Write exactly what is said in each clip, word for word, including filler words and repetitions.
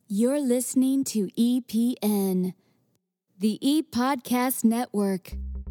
You're listening to E P N, the E-Podcast Network.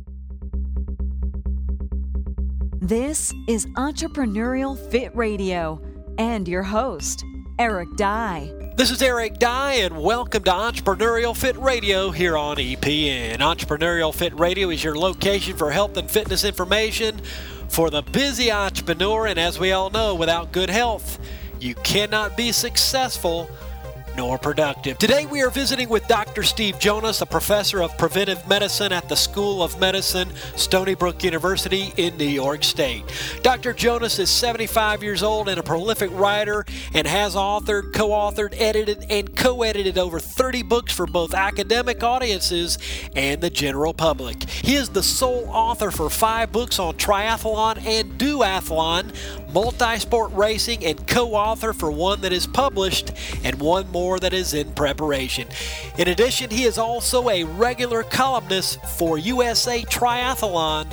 This is Entrepreneurial Fit Radio and your host, Eric Dye. This is Eric Dye, and welcome to Entrepreneurial Fit Radio here on E P N. Entrepreneurial Fit Radio is your location for health and fitness information for the busy entrepreneur, and as we all know, without good health, you cannot be successful nor productive. Today we are visiting with Doctor Steve Jonas, a professor of preventive medicine at the School of Medicine, Stony Brook University in New York State. Doctor Jonas is seventy-five years old and a prolific writer and has authored, co-authored, edited, and co-edited over thirty books for both academic audiences and the general public. He is the sole author for five books on triathlon and duathlon, multi-sport racing, and co-author for one that is published and one more that is in preparation. In addition, he is also a regular columnist for U S A Triathlon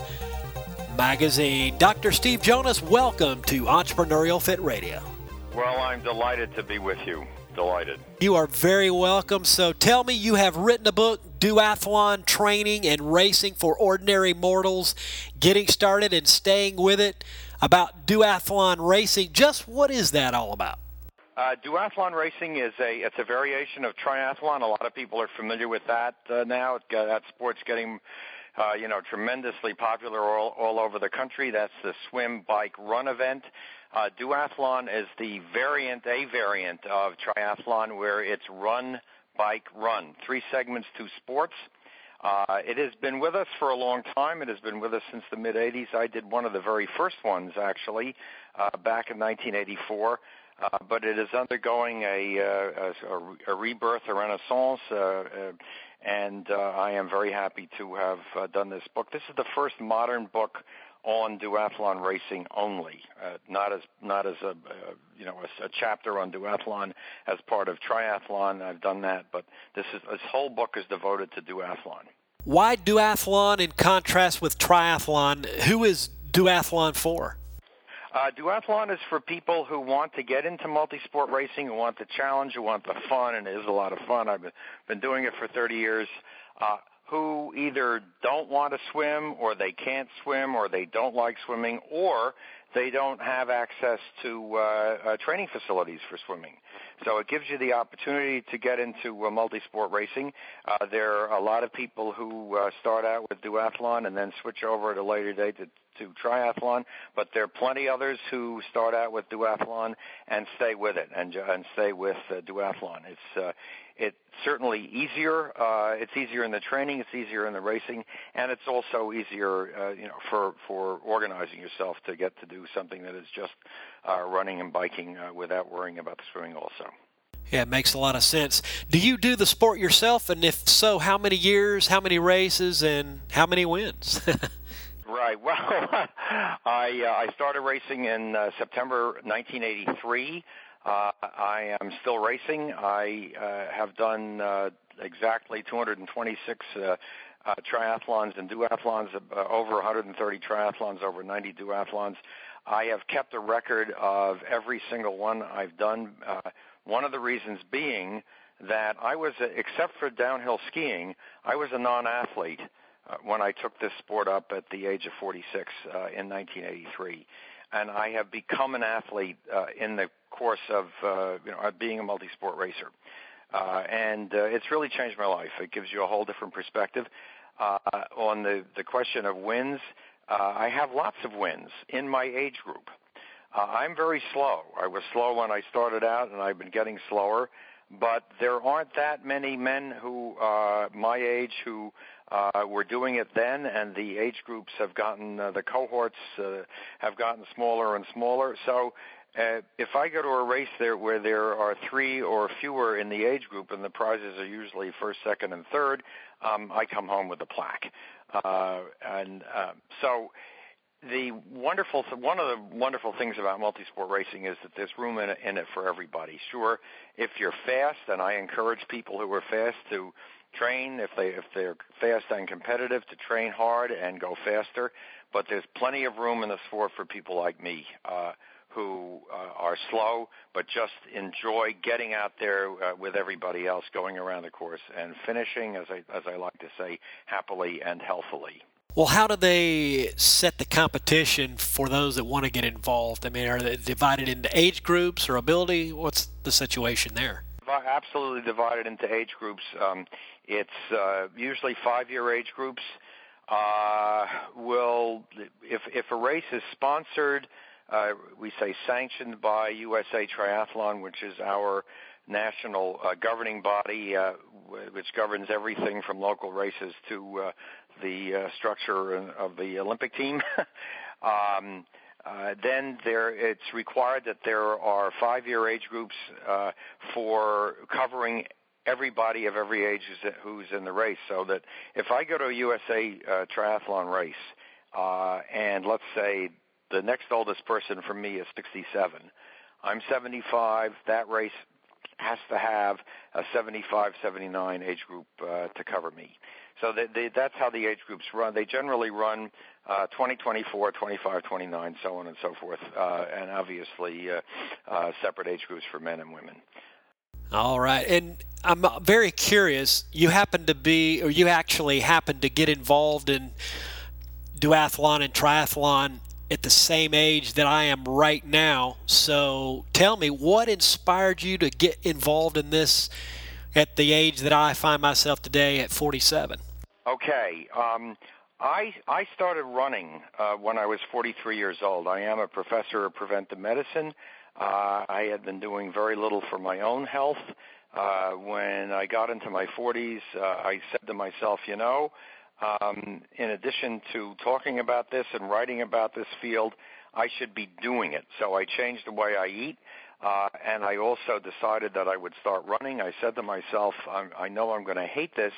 magazine. Doctor Steve Jonas, welcome to Entrepreneurial Fit Radio. Well, I'm delighted to be with you. Delighted. You are very welcome. So tell me, you have written a book, Duathlon Training and Racing for Ordinary Mortals, Getting Started and Staying With It, about duathlon racing. Just what is that all about? Uh, duathlon racing is a it's a variation of triathlon. A lot of people are familiar with that uh, now. It, uh, that sport's getting uh, you know tremendously popular all, all over the country. That's the swim, bike, run event. Uh, duathlon is the variant, a variant of triathlon, where it's run, bike, run. Three segments, two sports. Uh, it has been with us for a long time. It has been with us since the mid-eighties. I did one of the very first ones, actually, uh, back in nineteen eighty-four. Uh, but it is undergoing a, uh, a, a rebirth, a renaissance, uh, uh, and uh, I am very happy to have uh, done this book. This is the first modern book on duathlon racing only, uh, not as not as a uh, you know a, a chapter on duathlon as part of triathlon. I've done that, but this is this whole book is devoted to duathlon. Why duathlon in contrast with triathlon? Who is duathlon for? Uh, duathlon is for people who want to get into multi-sport racing, who want the challenge, who want the fun, and it is a lot of fun. I've been, been doing it for thirty years, uh, who either don't want to swim, or they can't swim, or they don't like swimming, or they don't have access to uh, uh, training facilities for swimming. So it gives you the opportunity to get into uh, multi-sport racing. Uh, there are a lot of people who uh, start out with duathlon and then switch over at a later date to to triathlon, but there are plenty others who start out with duathlon and stay with it and and stay with uh, duathlon. It's uh, it's certainly easier. Uh, it's easier in the training. It's easier in the racing, and it's also easier, uh, you know, for for organizing yourself to get to do something that is just uh, running and biking uh, without worrying about the swimming also. Yeah, it makes a lot of sense. Do you do the sport yourself? And if so, how many years, how many races, and how many wins? Right. Well, I uh, I started racing in uh, September nineteen eighty-three. Uh, I am still racing. I uh, have done uh, exactly two hundred twenty-six uh, uh, triathlons and duathlons, uh, over one hundred thirty triathlons, over ninety duathlons. I have kept a record of every single one I've done. Uh, one of the reasons being that I was, uh, except for downhill skiing, I was a non-athlete Uh, when I took this sport up at the age of forty-six uh, in nineteen eighty-three, and I have become an athlete uh, in the course of uh, you know being a multi-sport racer, uh, and uh, it's really changed my life. It gives you a whole different perspective uh, on the the question of wins. Uh, I have lots of wins in my age group. Uh, I'm very slow. I was slow when I started out, and I've been getting slower. But there aren't that many men who uh, my age who uh, were doing it then, and the age groups have gotten, uh, the cohorts uh, have gotten smaller and smaller. So uh, if I go to a race there where there are three or fewer in the age group, and the prizes are usually first, second, and third, um, I come home with a plaque. Uh, and uh, so the wonderful, one of the wonderful things about multi-sport racing is that there's room in it, in it for everybody. Sure, if you're fast, and I encourage people who are fast to train, if they if they're fast and competitive, to train hard and go faster. But there's plenty of room in the sport for people like me, uh, who uh, are slow, but just enjoy getting out there uh, with everybody else, going around the course and finishing, as I, as I like to say, happily and healthily. Well, how do they set the competition for those that want to get involved? I mean, are they divided into age groups or ability? What's the situation there? Absolutely divided into age groups. Um, it's uh, usually five-year age groups. Uh, will if if a race is sponsored, uh, we say sanctioned by U S A Triathlon, which is our national uh, governing body, uh, which governs everything from local races to uh, the uh, structure of the Olympic team. um, uh, then there, it's required that there are five-year age groups uh, for covering everybody of every age who's in the race. So that if I go to a U S A uh, triathlon race, uh, and let's say the next oldest person for me is sixty-seven, I'm seventy-five, that race has to have a seventy-five, seventy-nine age group uh, to cover me. So they, they, that's how the age groups run. They generally run uh, twenty, twenty-four, twenty-five, twenty-nine, so on and so forth, uh, and obviously uh, uh, separate age groups for men and women. All right. And I'm very curious, you happen to be, or you actually happen to get involved in duathlon and triathlon at the same age that I am right now. So tell me, what inspired you to get involved in this at the age that I find myself today at forty-seven? Okay. Um, I I started running uh, when I was forty-three years old. I am a professor of preventive medicine. Uh, I had been doing very little for my own health. Uh, when I got into my forties, uh, I said to myself, you know, um, in addition to talking about this and writing about this field, I should be doing it. So I changed the way I eat, uh, and I also decided that I would start running. I said to myself, I'm, I know I'm going to hate this,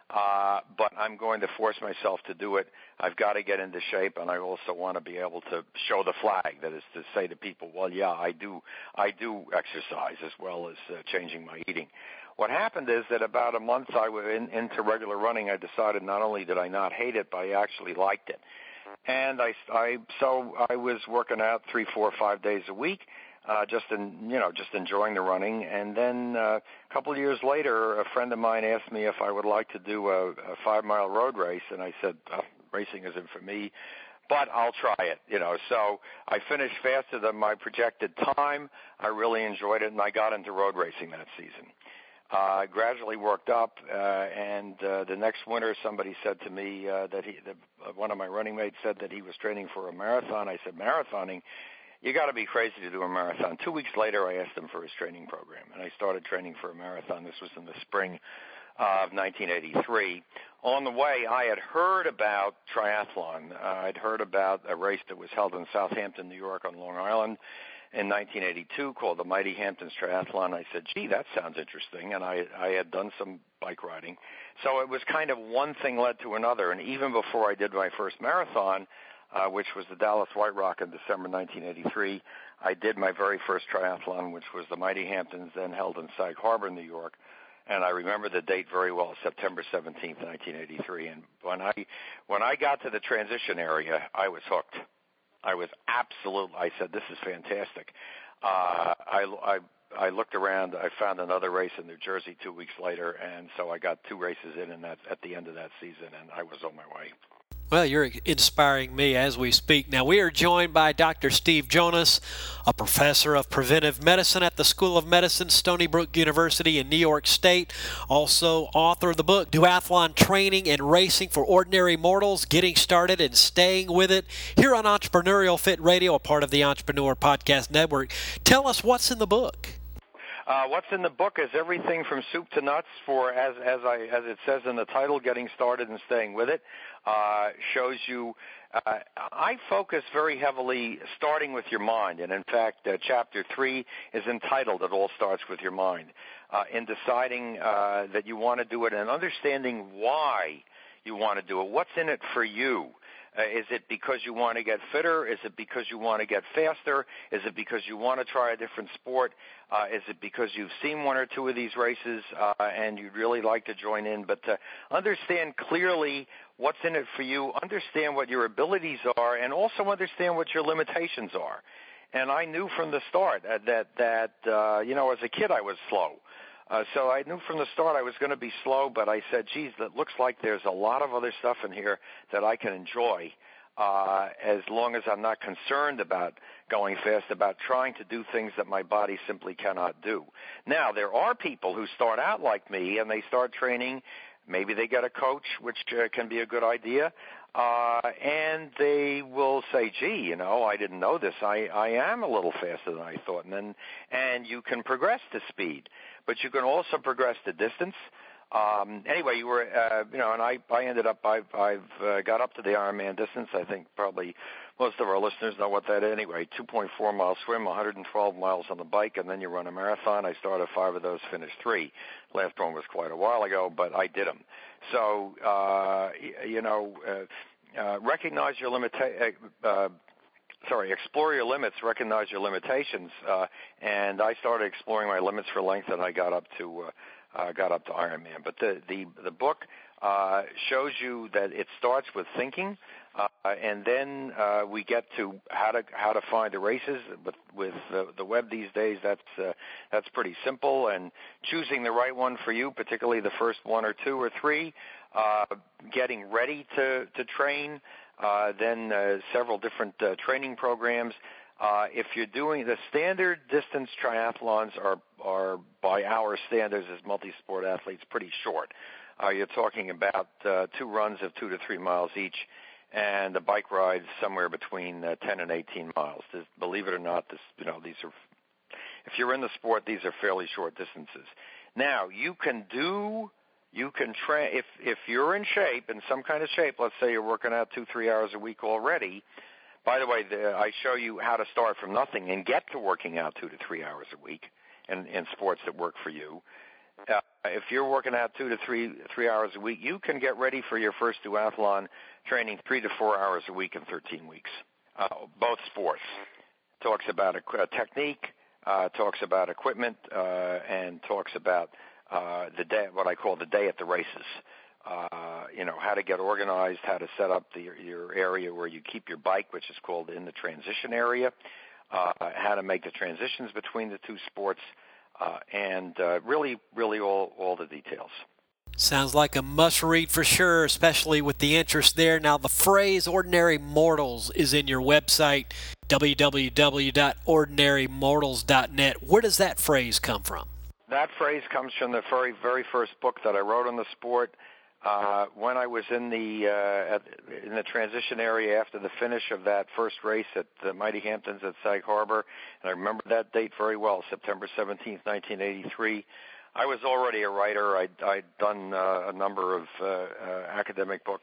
uh, but I'm going to force myself to do it. I've got to get into shape, and I also want to be able to show the flag. That is to say to people, well, yeah, I do, I do exercise as well as uh, changing my eating. What happened is that about a month I was in, into regular running, I decided not only did I not hate it, but I actually liked it. And I, I so I was working out three, four, five days a week. Uh, just in, you know, just enjoying the running. And then uh, a couple of years later, a friend of mine asked me if I would like to do a, a five-mile road race, and I said, oh, racing isn't for me, but I'll try it, you know. So I finished faster than my projected time. I really enjoyed it, and I got into road racing that season. Uh, I gradually worked up, uh, and uh, the next winter somebody said to me uh, that he, the, uh, one of my running mates said that he was training for a marathon. I said, marathoning? You got to be crazy to do a marathon. Two weeks later, I asked him for his training program, and I started training for a marathon. This was in the spring of nineteen eighty-three. On the way, I had heard about triathlon. Uh, I'd heard about a race that was held in Southampton, New York, on Long Island in nineteen eighty-two called the Mighty Hamptons Triathlon. I said, gee, that sounds interesting, and I, I had done some bike riding. So it was kind of one thing led to another, and even before I did my first marathon, Uh, which was the Dallas White Rock in December nineteen eighty-three. I did my very first triathlon, which was the Mighty Hamptons, then held in Sag Harbor, New York. And I remember the date very well, September seventeenth, nineteen eighty-three. And when I when I got to the transition area, I was hooked. I was absolute. I said, this is fantastic. Uh, I, I, I looked around. I found another race in New Jersey two weeks later, and so I got two races in, and that at the end of that season, and I was on my way. Well, you're inspiring me as we speak. Now, we are joined by Doctor Steve Jonas, a professor of preventive medicine at the School of Medicine, Stony Brook University in New York State. Also, author of the book, Duathlon Training and Racing for Ordinary Mortals, Getting Started and Staying With It, here on Entrepreneurial Fit Radio, a part of the Entrepreneur Podcast Network. Tell us what's in the book. Uh, what's in the book is everything from soup to nuts for, as as I as it says in the title, Getting Started and Staying With It. Uh, shows you, uh, I focus very heavily starting with your mind, and in fact, uh, chapter three is entitled It All Starts With Your Mind, uh, in deciding uh, that you want to do it and understanding why you want to do it. What's in it for you? Uh, is it because you want to get fitter? Is it because you want to get faster? Is it because you want to try a different sport? Uh, is it because you've seen one or two of these races uh, and you'd really like to join in? But to understand clearly what's in it for you, understand what your abilities are, and also understand what your limitations are. And I knew from the start that, that, that uh, you know, as a kid I was slow. Uh, so I knew from the start I was going to be slow, but I said, geez, that looks like there's a lot of other stuff in here that I can enjoy uh, as long as I'm not concerned about going fast, about trying to do things that my body simply cannot do. Now, there are people who start out like me and they start training. Maybe they get a coach, which uh, can be a good idea. Uh, and they will say, gee, you know, I didn't know this. I, I am a little faster than I thought. And then, and you can progress to speed, but you can also progress to distance. Um, anyway, you were, uh, you know, and I, I ended up, I've, I've uh, got up to the Ironman distance. I think probably most of our listeners know what that is anyway. two point four mile swim, one hundred twelve miles on the bike, and then you run a marathon. I started five of those, finished three. Last one was quite a while ago, but I did them. So, uh, you know, uh, uh, recognize your limita- uh, sorry, explore your limits, recognize your limitations, uh, and I started exploring my limits for length, and I got up to uh, uh, got up to Ironman. But the the the book uh, shows you that it starts with thinking. Uh, and then uh, we get to how to how to find the races. With with uh, the web these days, that's uh, that's pretty simple. And choosing the right one for you, particularly the first one or two or three, uh, getting ready to to train. Uh, then uh, several different uh, training programs. Uh, if you're doing the standard distance triathlons are are by our standards as multi-sport athletes pretty short. Uh, you're talking about uh, two runs of two to three miles each. And the bike rides somewhere between uh, ten and eighteen miles. This, believe it or not, this you know these are. If you're in the sport, these are fairly short distances. Now you can do, you can train if if you're in shape, in some kind of shape. Let's say you're working out two three hours a week already. By the way, the, I show you how to start from nothing and get to working out two to three hours a week in, in sports that work for you. Uh, if you're working out two to three three hours a week, you can get ready for your first duathlon training three to four hours a week in thirteen weeks. Uh, both sports. Talks about a, a technique, uh, talks about equipment, uh, and talks about uh, the day, what I call the day at the races. Uh, you know, how to get organized, how to set up the, your area where you keep your bike, which is called in the transition area, uh, how to make the transitions between the two sports, uh, and uh, really, really all, all the details. Sounds like a must-read for sure, especially with the interest there. Now, the phrase Ordinary Mortals is in your website, w w w dot ordinary mortals dot net. Where does that phrase come from? That phrase comes from the very, very first book that I wrote on the sport. Uh, when I was in the uh, at, in the transition area after the finish of that first race at the Mighty Hamptons at Sag Harbor, and I remember that date very well, September seventeenth, nineteen eighty-three. I was already a writer. I'd, I'd done uh, a number of uh, uh, academic books,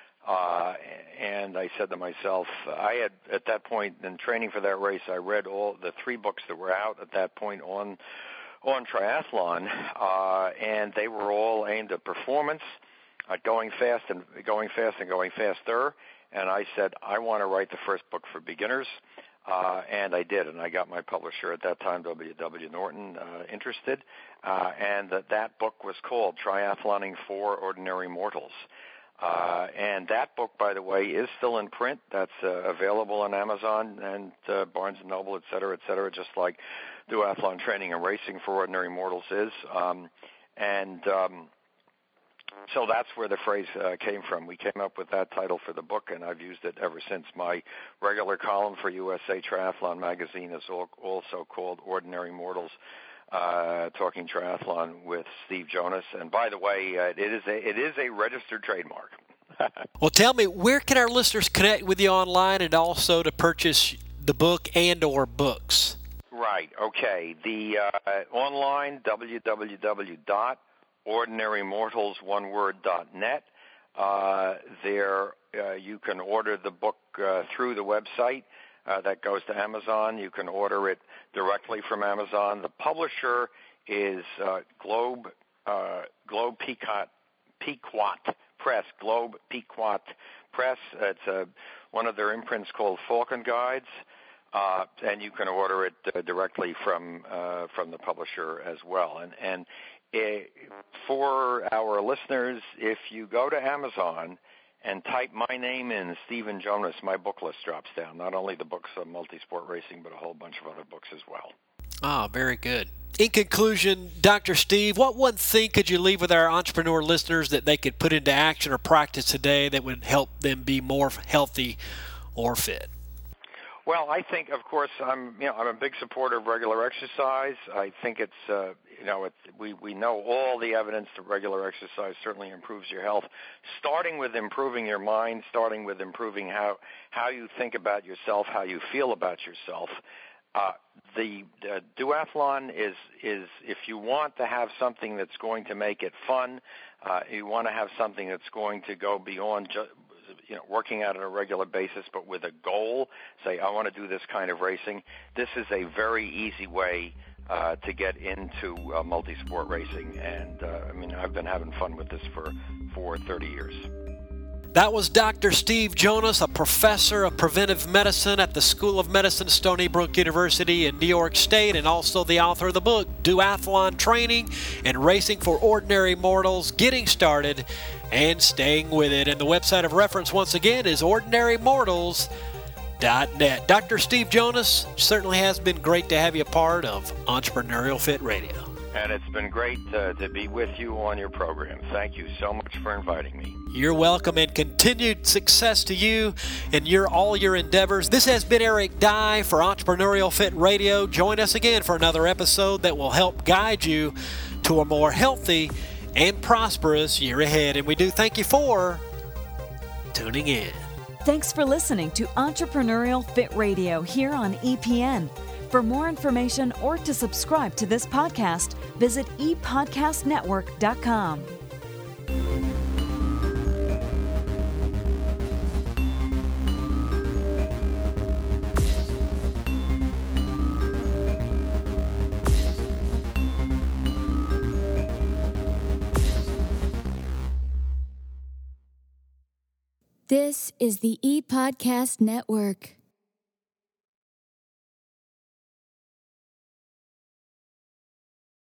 uh, and I said to myself, I had at that point in training for that race, I read all the three books that were out at that point on on triathlon, uh, and they were all aimed at performance. Uh, going fast and going fast and going faster, and I said I want to write the first book for beginners, uh, and I did, and I got my publisher at that time, W W Norton, uh, interested, uh, and that that book was called Triathloning for Ordinary Mortals, uh, and that book, by the way, is still in print. That's uh, available on Amazon and uh, Barnes and Noble, et cetera, et cetera, just like Duathlon Training and Racing for Ordinary Mortals is, um, and um, So that's where the phrase uh, came from. We came up with that title for the book, and I've used it ever since. My regular column for U S A Triathlon magazine is also called Ordinary Mortals, uh, Talking Triathlon with Steve Jonas. And by the way, uh, it is a it is a registered trademark. Well, tell me, where can our listeners connect with you online and also to purchase the book and or books? Right. Okay. The uh, online, w w w dot ordinary mortals one word dot net. Uh, there uh, you can order the book uh, through the website. Uh, that goes to Amazon. You can order it directly from Amazon. The publisher is uh, Globe uh, Globe Pequot, Pequot Press, Globe Pequot Press. It's a, one of their imprints called Falcon Guides, uh, and you can order it uh, directly from uh, from the publisher as well. And and it, for our listeners, if you go to Amazon and type my name in, Stephen Jonas, my book list drops down. Not only the books on multisport racing, but a whole bunch of other books as well. Ah, very good. In conclusion, Doctor Steve, what one thing could you leave with our entrepreneur listeners that they could put into action or practice today that would help them be more healthy or fit? Well, I think, of course, I'm you know I'm a big supporter of regular exercise. I think it's uh, you know it's, we we know all the evidence that regular exercise certainly improves your health. Starting with improving your mind, starting with improving how how you think about yourself, how you feel about yourself. Uh, the uh, duathlon is, is, if you want to have something that's going to make it fun, uh, you want to have something that's going to go beyond just, you know, working out on a regular basis, but with a goal, say, I want to do this kind of racing, this is a very easy way uh, to get into uh, multi-sport racing. And, uh, I mean, I've been having fun with this for, for thirty years. That was Doctor Steve Jonas, a professor of preventive medicine at the School of Medicine, Stony Brook University in New York State, and also the author of the book, Duathlon Training and Racing for Ordinary Mortals, Getting Started and Staying With It. And the website of reference, once again, is ordinary mortals dot net. Doctor Steve Jonas, certainly has been great to have you a part of Entrepreneurial Fit Radio. And it's been great uh, to be with you on your program. Thank you so much for inviting me. You're welcome, and continued success to you and your all your endeavors. This has been Eric Dye for Entrepreneurial Fit Radio. Join us again for another episode that will help guide you to a more healthy and prosperous year ahead. And we do thank you for tuning in. Thanks for listening to Entrepreneurial Fit Radio here on E P N. For more information or to subscribe to this podcast, visit e podcast network dot com. This is the E-Podcast Network.